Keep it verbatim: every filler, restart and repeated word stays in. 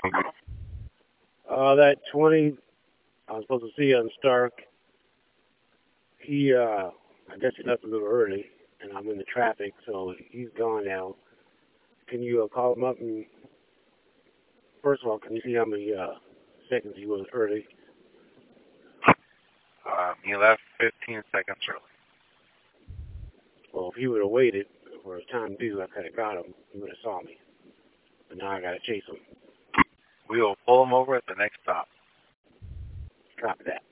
Uh, that twenty I was supposed to see on Stark, he, uh, I guess he left a little early, and I'm in the traffic, so he's gone now. Can you uh, call him up and, first of all, can you see how many uh, seconds he was early? Um, he left fifteen seconds early. Well, if he would have waited for his time due, I could have got him. He would have saw me. But now I got to chase him. We will pull him over at the next stop. Copy that.